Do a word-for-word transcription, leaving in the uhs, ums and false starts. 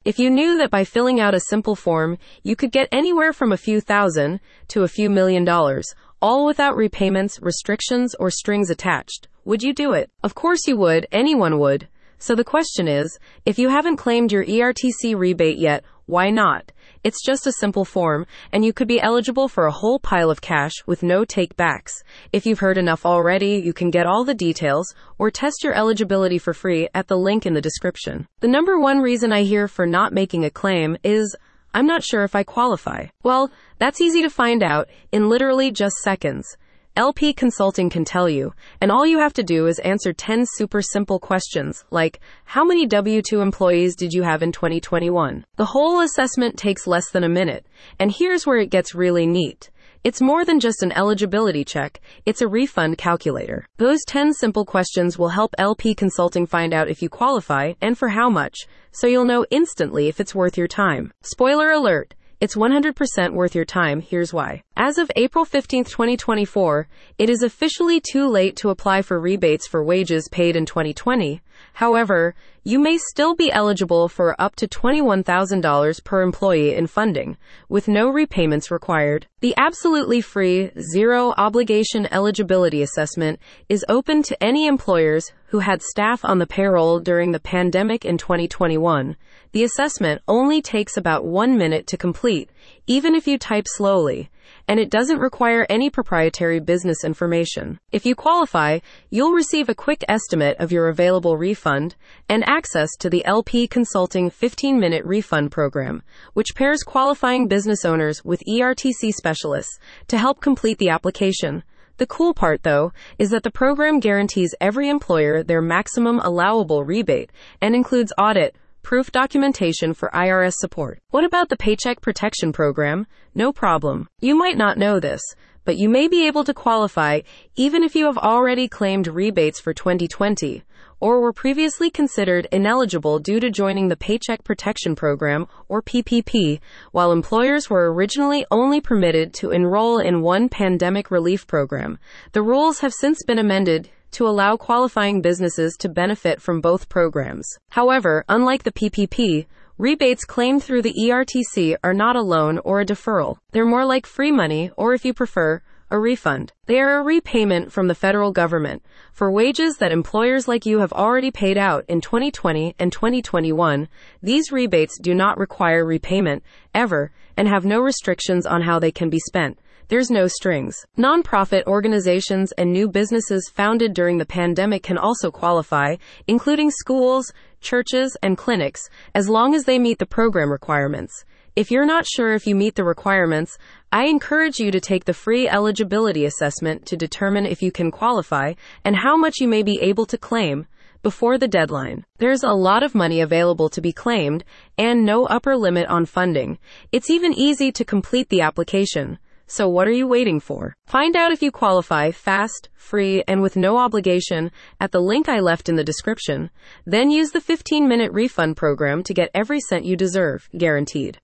If you knew that by filling out a simple form, you could get anywhere from a few thousand to a few million dollars, all without repayments, restrictions, or strings attached, would you do it? Of course you would. Anyone would. So the question is, if you haven't claimed your E R T C rebate yet, why not? It's just a simple form, and you could be eligible for a whole pile of cash with no take-backs. If you've heard enough already, you can get all the details or test your eligibility for free at the link in the description. The number one reason I hear for not making a claim is, I'm not sure if I qualify. Well, that's easy to find out in literally just seconds. L P Consulting can tell you, and all you have to do is answer ten super simple questions, like, how many W two employees did you have in twenty twenty-one? The whole assessment takes less than a minute, and here's where it gets really neat. It's more than just an eligibility check, it's a refund calculator. Those ten simple questions will help L P Consulting find out if you qualify, and for how much, so you'll know instantly if it's worth your time. Spoiler alert. It's one hundred percent worth your time. Here's why. As of April fifteenth, twenty twenty-four, it is officially too late to apply for rebates for wages paid in twenty twenty. However, you may still be eligible for up to twenty-one thousand dollars per employee in funding, with no repayments required. The absolutely free, zero obligation eligibility assessment is open to any employers who had staff on the payroll during the pandemic in twenty twenty-one. The assessment only takes about one minute to complete, even if you type slowly, and it doesn't require any proprietary business information. If you qualify, you'll receive a quick estimate of your available refund and access to the L P Consulting fifteen minute refund program, which pairs qualifying business owners with E R T C specialists to help complete the application. The cool part, though, is that the program guarantees every employer their maximum allowable rebate and includes audit proof documentation for I R S support. What about the Paycheck Protection Program? No problem. You might not know this, but you may be able to qualify even if you have already claimed rebates for twenty twenty or were previously considered ineligible due to joining the Paycheck Protection Program, or P P P, while employers were originally only permitted to enroll in one pandemic relief program. The rules have since been amended to allow qualifying businesses to benefit from both programs. However, unlike the P P P, rebates claimed through the E R T C are not a loan or a deferral. They're more like free money, or if you prefer, a refund. They are a repayment from the federal government for wages that employers like you have already paid out in twenty twenty and twenty twenty-one. These rebates do not require repayment, ever, and have no restrictions on how they can be spent. There's no strings. Nonprofit organizations and new businesses founded during the pandemic can also qualify, including schools, churches, and clinics, as long as they meet the program requirements. If you're not sure if you meet the requirements, I encourage you to take the free eligibility assessment to determine if you can qualify and how much you may be able to claim before the deadline. There's a lot of money available to be claimed and no upper limit on funding. It's even easy to complete the application. So what are you waiting for? Find out if you qualify fast, free, and with no obligation at the link I left in the description. Then use the fifteen minute refund program to get every cent you deserve, guaranteed.